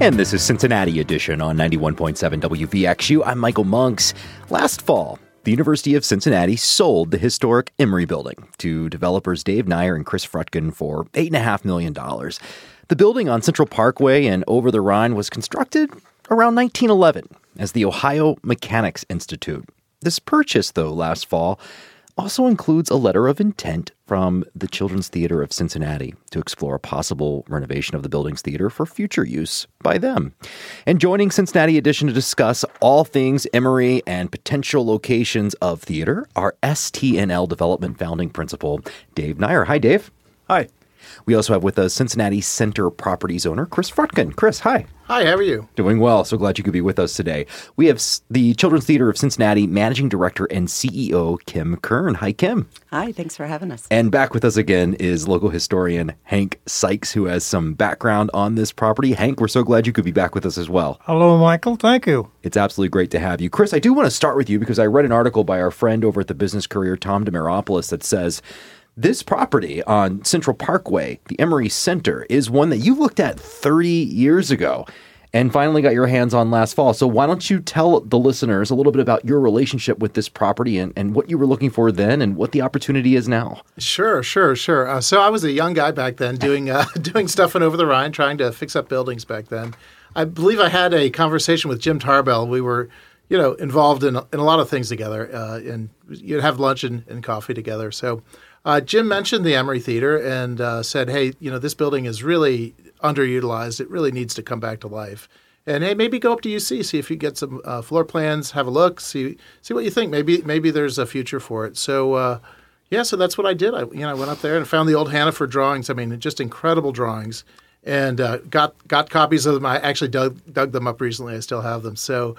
And this is Cincinnati Edition on 91.7 WVXU. I'm Michael Monks. Last fall, the University of Cincinnati sold the historic Emory Building to developers Dave Nyer and Chris Frutkin for $8.5 million. The building on Central Parkway and over the Rhine was constructed around 1911 as the Ohio Mechanics Institute. This purchase, though, last fall, also includes a letter of intent from the Children's Theater of Cincinnati to explore a possible renovation of the building's theater for future use by them. And joining Cincinnati Edition to discuss all things Emory and potential locations of theater are STNL Development founding principal Dave Nyer. Hi, Dave. Hi. We also have with us Cincinnati Center Properties owner Chris Frutkin. Chris, hi. Hi, how are you? Doing well. So glad you could be with us today. We have the Children's Theater of Cincinnati Managing Director and CEO Kim Kern. Hi, Kim. Hi, thanks for having us. And back with us again is local historian Hank Sykes, who has some background on this property. Hank, we're so glad you could be back with us as well. Hello, Michael. Thank you. It's absolutely great to have you. Chris, I do want to start with you because I read an article by our friend over at the Business Courier, Tom Demiropoulos, that says this property on Central Parkway, the Emory Center, is one that you looked at 30 years ago and finally got your hands on last fall. So why don't you tell the listeners a little bit about your relationship with this property and what you were looking for then and what the opportunity is now? Sure. So I was a young guy back then doing stuff in Over the Rhine, trying to fix up buildings back then. I believe I had a conversation with Jim Tarbell. We were involved in a lot of things together, and you'd have lunch and coffee together. So Jim mentioned the Emory Theater and said, hey, this building is really underutilized. It really needs to come back to life. And hey, maybe go up to UC, see if you get some floor plans, have a look, see what you think. Maybe there's a future for it. So so that's what I did. I went up there and found the old Hannaford drawings. I mean, just incredible drawings, and got copies of them. I actually dug them up recently. I still have them. So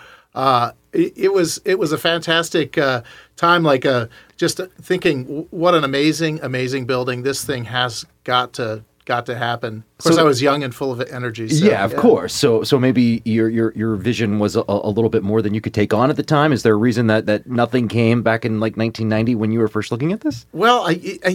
it was a fantastic time. Just thinking, what an amazing building. This thing has got to happen. Of course, I was young and full of energy. So, yeah, of course. So maybe your vision was a little bit more than you could take on at the time. Is there a reason that nothing came back in 1990 when you were first looking at this? Well,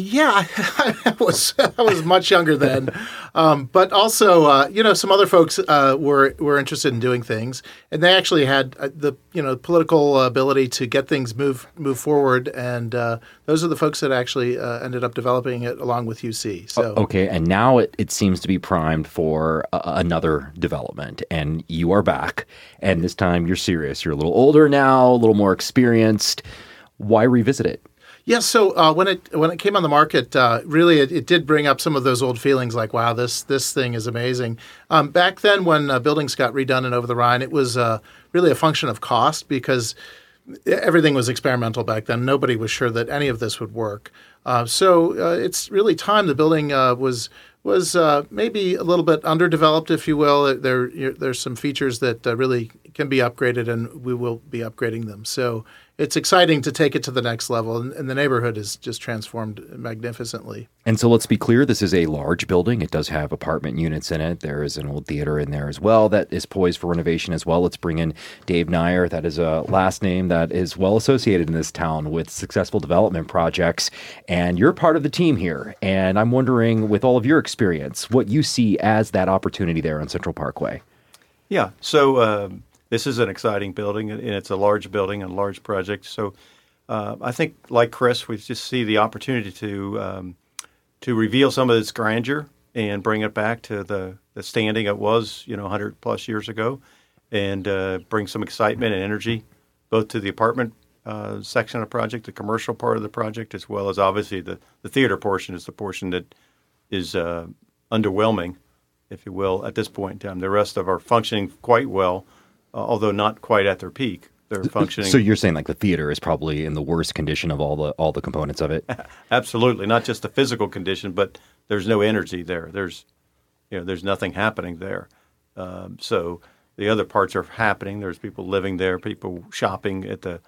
I was much younger then, but also some other folks were interested in doing things, and they actually had the political ability to get things move forward, and those are the folks that actually ended up developing it along with UC. So okay, and now it seems to be primed for another development, and you are back, and this time you're serious. You're a little older now, a little more experienced. Why revisit it? Yeah, so when it came on the market, really it did bring up some of those old feelings like, wow, this thing is amazing. Back then when buildings got redone in Over the Rhine, it was really a function of cost because everything was experimental back then. Nobody was sure that any of this would work. So it's really time. The building was maybe a little bit underdeveloped, if you will. There's some features that really can be upgraded, and we will be upgrading them. So it's exciting to take it to the next level, and the neighborhood is just transformed magnificently. And so let's be clear, this is a large building. It does have apartment units in it. There is an old theater in there as well that is poised for renovation as well. Let's bring in Dave Nyer. That is a last name that is well associated in this town with successful development projects. And you're part of the team here. And I'm wondering, with all of your experience, what you see as that opportunity there on Central Parkway. Yeah, so this is an exciting building, and it's a large building and a large project. So I think, like Chris, we just see the opportunity to reveal some of its grandeur and bring it back to the standing it was, 100 plus years ago, and bring some excitement and energy both to the apartment section of the project, the commercial part of the project, as well as obviously the theater portion is the portion that is underwhelming, if you will, at this point in time. The rest of are functioning quite well, although not quite at their peak. They're functioning. So you're saying like the theater is probably in the worst condition of all the components of it? Absolutely, not just the physical condition, but there's no energy there. There's nothing happening there. So the other parts are happening. There's people living there, people shopping at the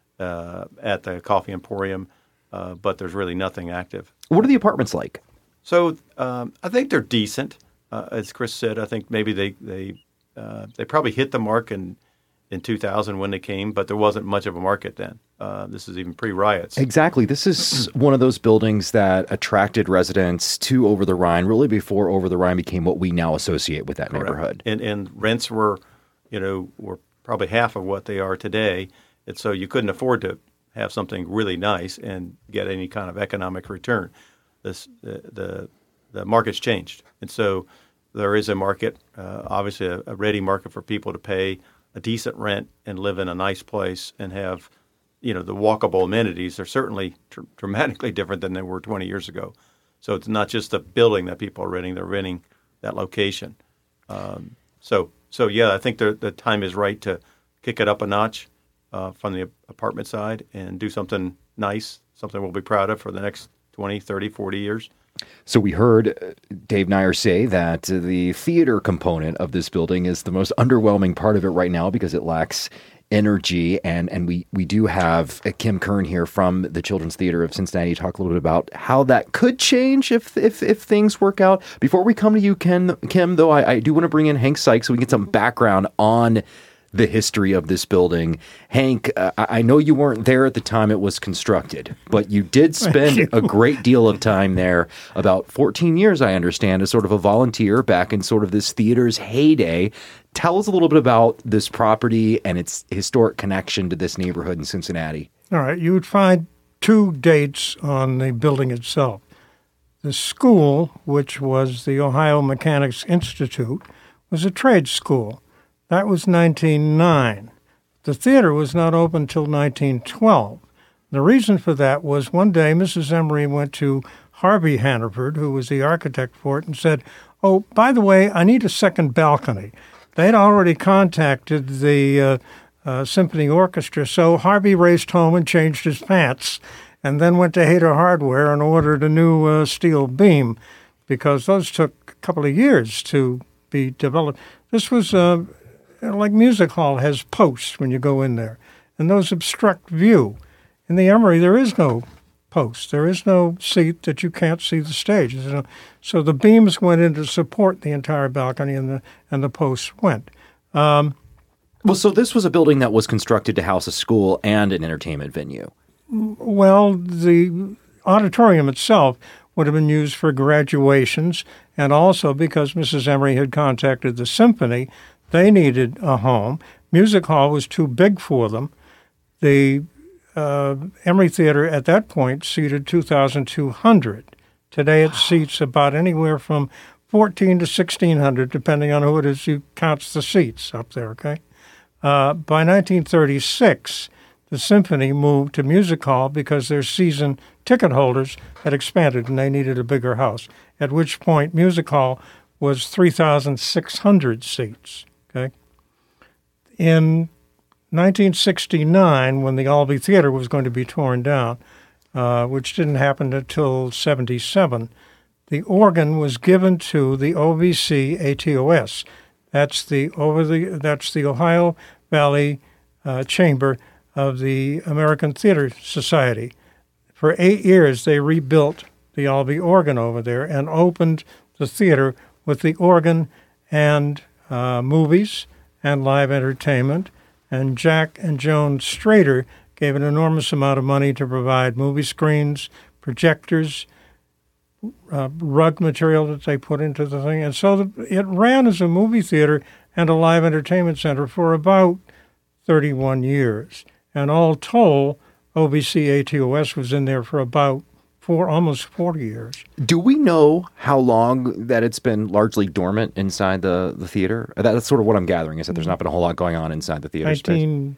Coffee Emporium, but there's really nothing active. What are the apartments like? So I think they're decent. As Chris said, I think maybe they probably hit the mark in 2000 when they came, but there wasn't much of a market then. This is even pre-riots. Exactly. This is one of those buildings that attracted residents to Over the Rhine, really before Over the Rhine became what we now associate with that Correct. neighborhood. And rents were probably half of what they are today. And so you couldn't afford to have something really nice and get any kind of economic return. The market's changed. And so there is a market, obviously a ready market for people to pay a decent rent and live in a nice place and have, the walkable amenities are certainly dramatically different than they were 20 years ago. So it's not just the building that people are renting; they're renting that location. So I think the time is right to kick it up a notch from the apartment side and do something nice, something we'll be proud of for the next 20, 30, 40 years. So we heard Dave Nyer say that the theater component of this building is the most underwhelming part of it right now because it lacks energy. And we do have Kim Kern here from the Children's Theater of Cincinnati talk a little bit about how that could change if things work out. Before we come to you, Kim, though, I do want to bring in Hank Sykes so we can get some background on the history of this building. Hank, I know you weren't there at the time it was constructed, but you did spend a great deal of time there, about 14 years, I understand, as sort of a volunteer back in sort of this theater's heyday. Tell us a little bit about this property and its historic connection to this neighborhood in Cincinnati. All right. You would find two dates on the building itself. The school, which was the Ohio Mechanics Institute, was a trade school. That was 1909. The theater was not open until 1912. The reason for that was one day Mrs. Emery went to Harvey Hannaford, who was the architect for it, and said, "Oh, by the way, I need a second balcony." They had already contacted the symphony orchestra, so Harvey raced home and changed his pants and then went to Hayter Hardware and ordered a new steel beam because those took a couple of years to be developed. This was like Music Hall has posts when you go in there, and those obstruct view. In the Emery, there is no post. There is no seat that you can't see the stage. So the beams went in to support the entire balcony, and the posts went. Well, so this was a building that was constructed to house a school and an entertainment venue. Well, the auditorium itself would have been used for graduations, and also because Mrs. Emery had contacted the symphony, they needed a home. Music Hall was too big for them. The Emery Theater at that point seated 2,200. Today it seats about anywhere from 1,400 to 1,600, depending on who it is who counts the seats up there, okay? By 1936, the symphony moved to Music Hall because their season ticket holders had expanded and they needed a bigger house, at which point Music Hall was 3,600 seats. Okay. In 1969, when the Albee Theater was going to be torn down, which didn't happen until 1977, the organ was given to the OVC ATOS. That's the Ohio Valley Chamber of the American Theater Society. For 8 years, they rebuilt the Albee organ over there and opened the theater with the organ and movies and live entertainment, and Jack and Joan Strader gave an enormous amount of money to provide movie screens, projectors, rug material that they put into the thing. And so it ran as a movie theater and a live entertainment center for about 31 years. And all told, OVC ATOS was in there for about almost 40 years. Do we know how long that it's been largely dormant inside the theater? That's sort of what I'm gathering, is that there's not been a whole lot going on inside the theater space.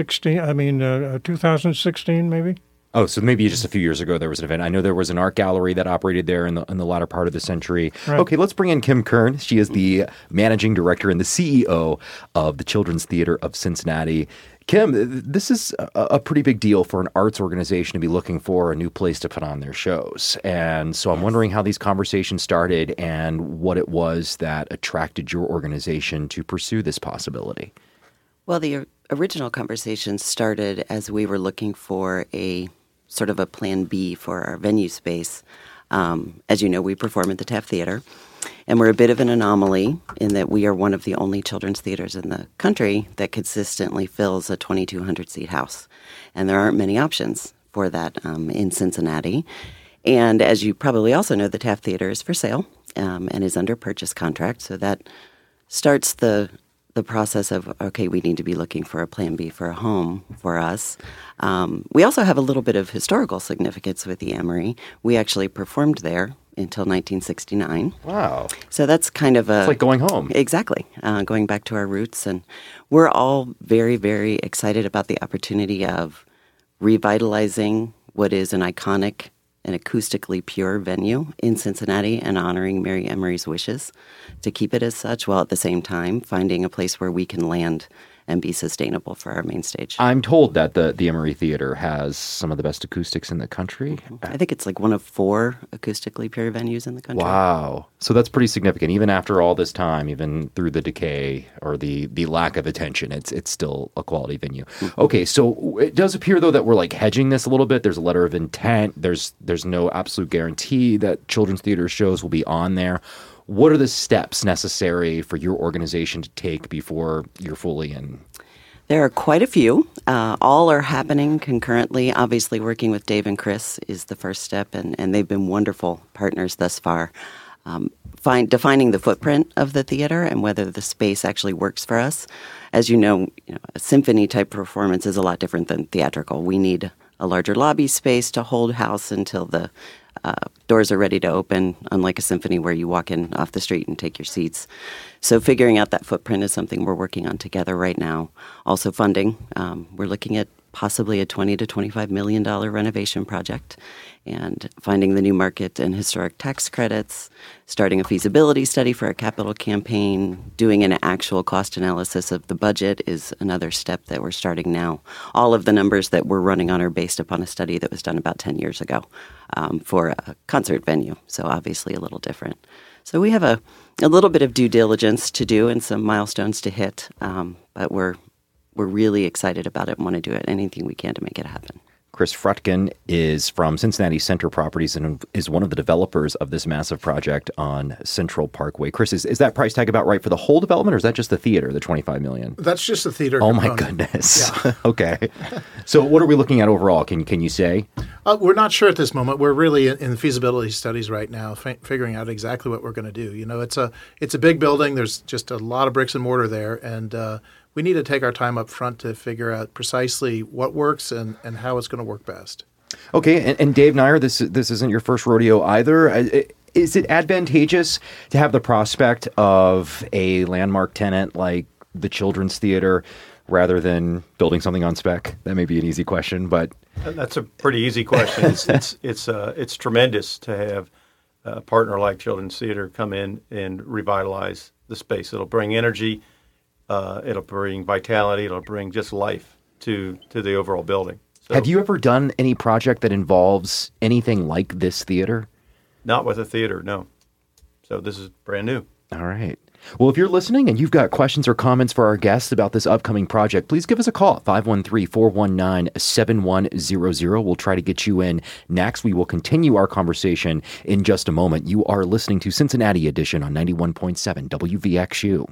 2016 maybe? Oh, so maybe just a few years ago there was an event. I know there was an art gallery that operated there in the latter part of the century. Right. Okay, let's bring in Kim Kern. She is the managing director and the CEO of the Children's Theater of Cincinnati. Kim, this is a pretty big deal for an arts organization to be looking for a new place to put on their shows. And so I'm wondering how these conversations started and what it was that attracted your organization to pursue this possibility. Well, the original conversation started as we were looking for a sort of a plan B for our venue space. As you know, we perform at the Taft Theater. And we're a bit of an anomaly in that we are one of the only children's theaters in the country that consistently fills a 2,200-seat house. And there aren't many options for that in Cincinnati. And as you probably also know, the Taft Theater is for sale and is under purchase contract. So that starts the process of, okay, we need to be looking for a plan B for a home for us. We also have a little bit of historical significance with the Emory. We actually performed there until 1969. Wow. So that's kind of It's like going home. Exactly. Going back to our roots. And we're all very, very excited about the opportunity of revitalizing what is an iconic and acoustically pure venue in Cincinnati and honoring Mary Emory's wishes to keep it as such, while at the same time finding a place where we can land and be sustainable for our main stage. I'm told that the Emory Theater has some of the best acoustics in the country. I think it's like one of 4 acoustically pure venues in the country. Wow. So that's pretty significant. Even after all this time, even through the decay or the lack of attention, it's still a quality venue. Okay, so it does appear, though, that we're like hedging this a little bit. There's a letter of intent. There's no absolute guarantee that children's theater shows will be on there. What are the steps necessary for your organization to take before you're fully in? There are quite a few. All are happening concurrently. Obviously, working with Dave and Chris is the first step, and they've been wonderful partners thus far. Defining the footprint of the theater and whether the space actually works for us. As you know, a symphony-type performance is a lot different than theatrical. We need a larger lobby space to hold house until the doors are ready to open, unlike a symphony where you walk in off the street and take your seats. So figuring out that footprint is something we're working on together right now. Also funding. We're looking at possibly a $20 to $25 million renovation project, and finding the new market and historic tax credits, starting a feasibility study for a capital campaign, doing an actual cost analysis of the budget is another step that we're starting now. All of the numbers that we're running on are based upon a study that was done about 10 years ago for a concert venue, so obviously a little different. So we have a little bit of due diligence to do and some milestones to hit, but we're really excited about it and want to do anything we can to make it happen. Chris Frutkin is from Cincinnati Center Properties and is one of the developers of this massive project on Central Parkway. Chris, is that price tag about right for the whole development, or is that just the theater, the $25 million? That's just the theater. Oh, component. my goodness. Yeah. Okay. So what are we looking at overall? Can you say? We're not sure at this moment. We're really in feasibility studies right now, figuring out exactly what we're going to do. It's a big building. There's just a lot of bricks and mortar there, and we need to take our time up front to figure out precisely what works and how it's going to work best. Okay, and Dave Nyer, this isn't your first rodeo either. Is it advantageous to have the prospect of a landmark tenant like the Children's Theater rather than building something on spec? That may be an easy question, but that's a pretty easy question. It's tremendous to have a partner like Children's Theater come in and revitalize the space. It'll bring energy. It'll bring vitality. It'll bring just life to the overall building. So, have you ever done any project that involves anything like this theater? Not with a theater, no. So this is brand new. All right. Well, if you're listening and you've got questions or comments for our guests about this upcoming project, please give us a call at 513-419-7100. We'll try to get you in next. We will continue our conversation in just a moment. You are listening to Cincinnati Edition on 91.7 WVXU.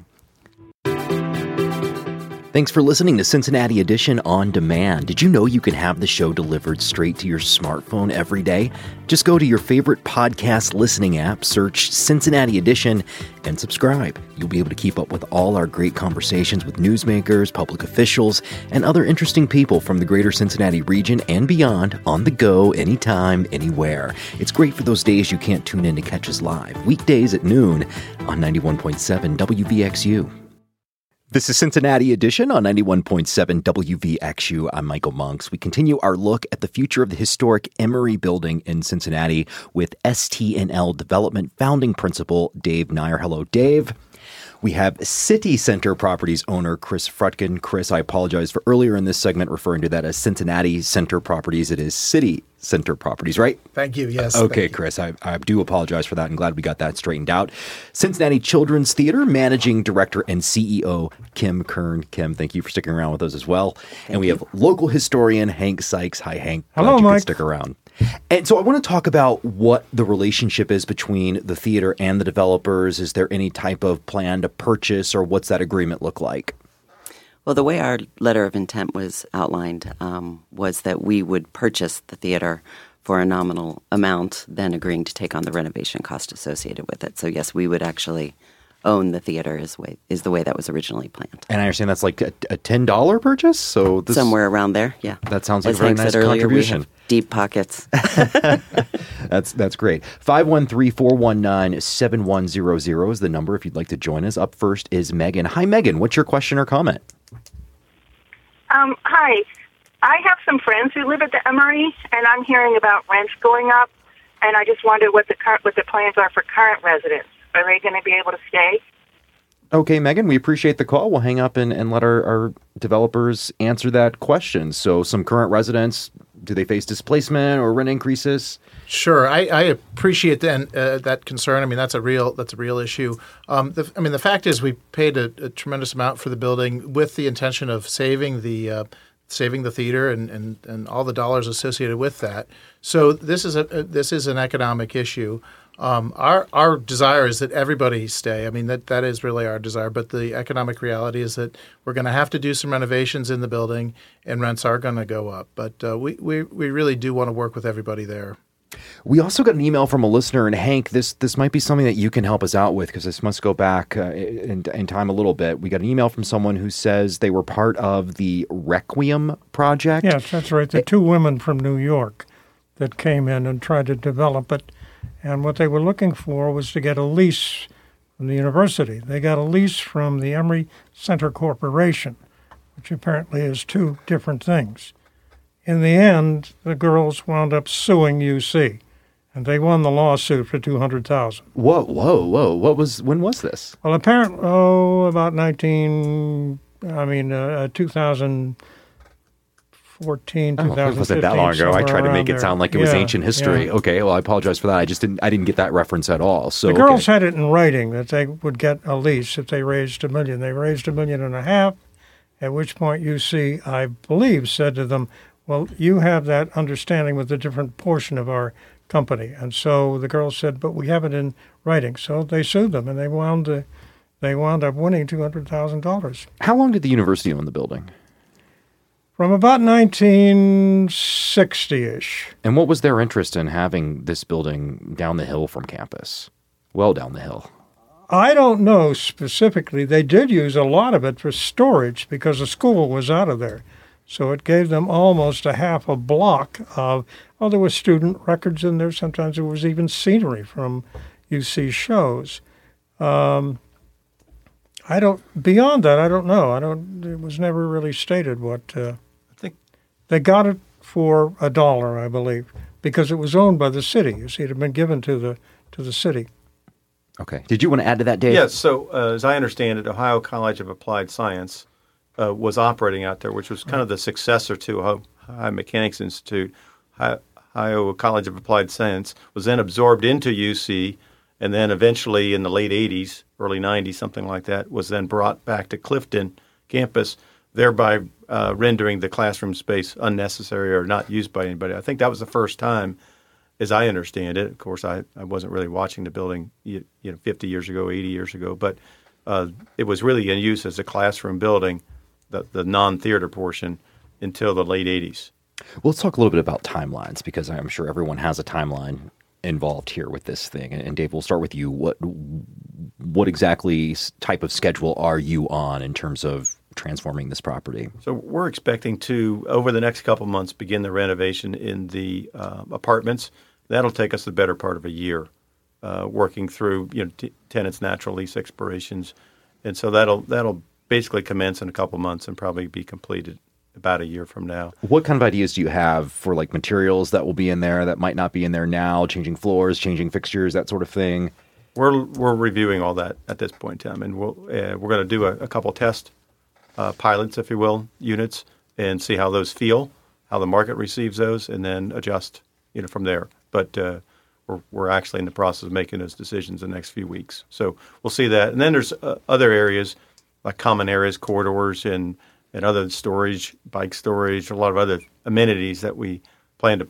Thanks for listening to Cincinnati Edition On Demand. Did you know you can have the show delivered straight to your smartphone every day? Just go to your favorite podcast listening app, search Cincinnati Edition, and subscribe. You'll be able to keep up with all our great conversations with newsmakers, public officials, and other interesting people from the greater Cincinnati region and beyond on the go, anytime, anywhere. It's great for those days you can't tune in to catch us live, weekdays at noon on 91.7 WVXU. This is Cincinnati Edition on 91.7 WVXU. I'm Michael Monks. We continue our look at the future of the historic Emory Building in Cincinnati with STNL Development founding principal Dave Nyer. Hello, Dave. We have City Center Properties owner Chris Frutkin. Chris, I apologize for earlier in this segment referring to that as Cincinnati Center Properties. It is City Center Properties, right? Thank you. Yes. Okay, Chris, I do apologize for that. I'm glad we got that straightened out. Cincinnati Children's Theater Managing Director and CEO Kim Kern. Kim, thank you for sticking around with us as well. And we have local historian Hank Sykes. Hi, Hank. Hello, Glad you Mike. could stick around. And so I want to talk about what the relationship is between the theater and the developers. Is there any type of plan to purchase, or what's that agreement look like? Well, the way our letter of intent was outlined was that we would purchase the theater for a nominal amount, then agreeing to take on the renovation cost associated with it. So yes, we would actually own the theater is the way that was originally planned. And I understand that's like a $10 purchase? So somewhere around there, yeah. That sounds like As a very Hank nice said earlier, contribution. we have deep pockets. That's great. 513-419-7100 is the number if you'd like to join us. Up first is Megan. Hi, Megan. What's your question or comment? Hi. I have some friends who live at the Emory, and I'm hearing about rents going up, and I just wondered what the plans are for current residents. Are they going to be able to stay? Okay, Megan, we appreciate the call. We'll hang up and let our developers answer that question. So some current residents, do they face displacement or rent increases? Sure, I appreciate that concern. I mean, that's a real issue. The fact is, we paid a tremendous amount for the building with the intention of saving the theater and all the dollars associated with that. So this is an economic issue. Our desire is that everybody stay. I mean, that is really our desire. But the economic reality is that we're going to have to do some renovations in the building, and rents are going to go up. But we really do want to work with everybody there. We also got an email from a listener, and Hank, this might be something that you can help us out with, because this must go back in time a little bit. We got an email from someone who says they were part of the Requiem project. Yes, that's right. The two women from New York that came in and tried to develop it. And what they were looking for was to get a lease from the university. They got a lease from the Emory Center Corporation, which apparently is two different things. In the end, the girls wound up suing UC, and they won the lawsuit for $200,000. Whoa! When was this? Oh, Well, apparently, about 2014, 2015. It wasn't that long ago. I tried to make it sound like it was ancient history. Yeah. Okay, well, I apologize for that. I didn't get that reference at all. So The girls had it in writing that they would get a lease if they raised $1 million. They raised $1.5 million, at which point UC, I believe, said to them, well, you have that understanding with a different portion of our company. And so the girls said, but we have it in writing. So they sued them, and they wound up winning $200,000. How long did the university own the building? From about 1960-ish. And what was their interest in having this building down the hill from campus? Well down the hill. I don't know specifically. They did use a lot of it for storage because the school was out of there. So it gave them almost a half a block of, there were student records in there. Sometimes there was even scenery from UC shows. Beyond that, I don't know. It was never really stated what. I think they got it for $1, I believe, because it was owned by the city. You see, it had been given to the city. Okay. Did you want to add to that, Dave? Yes. So as I understand it, Ohio College of Applied Science was operating out there, which was kind of the successor to Ohio Mechanics Institute. Ohio College of Applied Science was then absorbed into UC, and then eventually in the late 80s, early 90s, something like that, was then brought back to Clifton campus, thereby rendering the classroom space unnecessary or not used by anybody. I think that was the first time, as I understand it. Of course, I wasn't really watching the building 50 years ago, 80 years ago, but it was really in use as a classroom building, the non-theater portion, until the late 80s. Well, let's talk a little bit about timelines, because I'm sure everyone has a timeline involved here with this thing. And Dave, we'll start with you. What exactly type of schedule are you on in terms of transforming this property? So we're expecting to, over the next couple months, begin the renovation in the apartments. That'll take us the better part of a year, working through tenants' natural lease expirations, and so that'll basically commence in a couple months and probably be completed about a year from now. What kind of ideas do you have for like materials that will be in there that might not be in there now, changing floors, changing fixtures, that sort of thing? We're reviewing all that at this point in time, and we're going to do a couple test pilots, if you will, units, and see how those feel, how the market receives those, and then adjust from there. But we're actually in the process of making those decisions in the next few weeks. So we'll see that. And then there's other areas like common areas, corridors, and other storage, bike storage, a lot of other amenities that we plan to put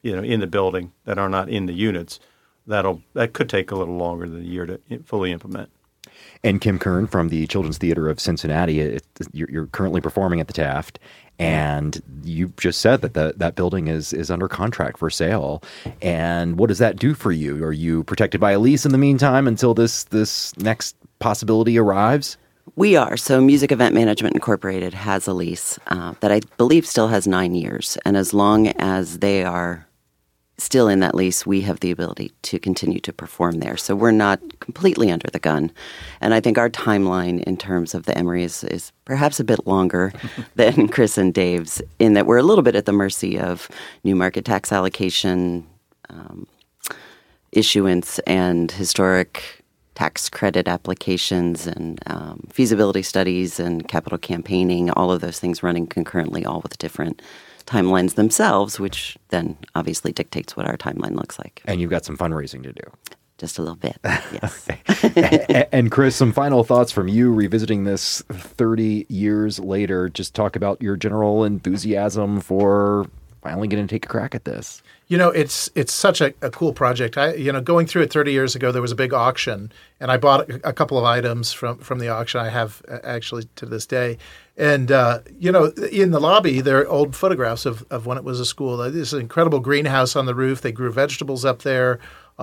in the building that are not in the units. That could take a little longer than a year to fully implement. And Kim Kern from the Children's Theater of Cincinnati, you're currently performing at the Taft, and you just said that that building is under contract for sale. And what does that do for you? Are you protected by a lease in the meantime until this next possibility arrives? We are. So Music Event Management Incorporated has a lease that I believe still has 9 years. And as long as they are still in that lease, we have the ability to continue to perform there. So we're not completely under the gun. And I think our timeline in terms of the Emory is perhaps a bit longer than Chris and Dave's, in that we're a little bit at the mercy of new market tax allocation, issuance, and historic tax credit applications, and feasibility studies, and capital campaigning, all of those things running concurrently, all with different timelines themselves, which then obviously dictates what our timeline looks like. And you've got some fundraising to do. Just a little bit, yes. And Chris, some final thoughts from you revisiting this 30 years later. Just talk about your general enthusiasm for finally getting to take a crack at this. It's such a cool project. Going through it 30 years ago, there was a big auction, and I bought a couple of items from the auction. I have actually to this day. And, in the lobby, there are old photographs of when it was a school. There's an incredible greenhouse on the roof. They grew vegetables up there.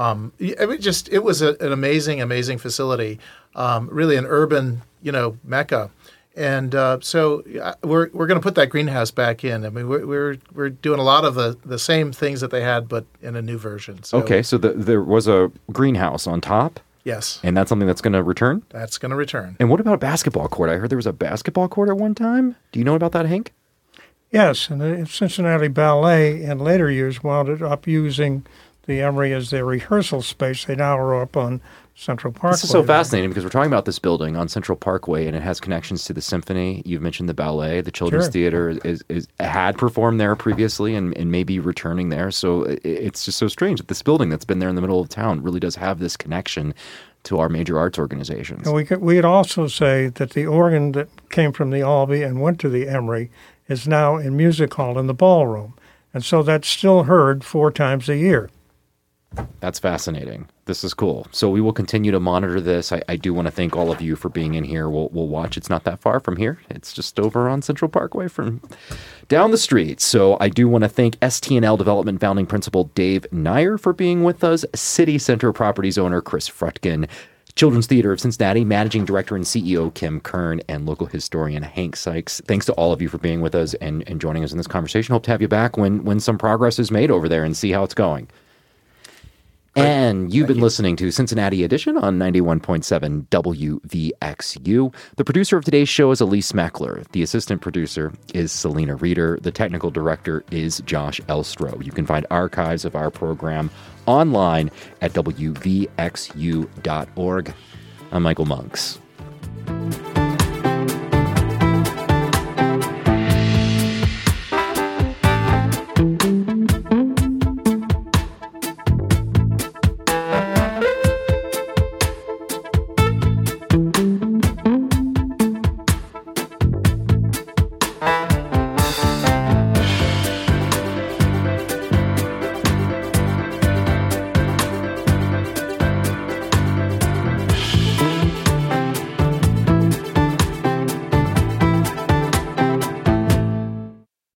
It was an amazing, amazing facility, really an urban, mecca. And so we're going to put that greenhouse back in. I mean, we're doing a lot of the same things that they had, but in a new version. So, okay, so there was a greenhouse on top? Yes. And that's something that's going to return? That's going to return. And what about a basketball court? I heard there was a basketball court at one time. Do you know about that, Hank? Yes, and the Cincinnati Ballet in later years wound up using the Emory as their rehearsal space. They now are up on Central Parkway. This is so fascinating because we're talking about this building on Central Parkway, and it has connections to the symphony. You've mentioned the ballet. The Children's Theater had performed there previously and may be returning there. So it's just so strange that this building that's been there in the middle of town really does have this connection to our major arts organizations. And we could also say that the organ that came from the Albee and went to the Emory is now in Music Hall in the ballroom. And so that's still heard 4 times a year. That's fascinating. This is cool. So we will continue to monitor this. I do want to thank all of you for being in here. We'll watch. It's not that far from here. It's just over on Central Parkway from down the street. So I do want to thank STNL Development founding principal Dave Nyer for being with us, City Center Properties owner Chris Frutkin, Children's Theater of Cincinnati Managing Director and CEO Kim Kern, and local historian Hank Sykes. Thanks to all of you for being with us and joining us in this conversation. Hope to have you back when some progress is made over there and see how it's going. And you've been listening to Cincinnati Edition on 91.7 WVXU. The producer of today's show is Elise Meckler. The assistant producer is Selena Reeder. The technical director is Josh Elstro. You can find archives of our program online at WVXU.org. I'm Michael Monks.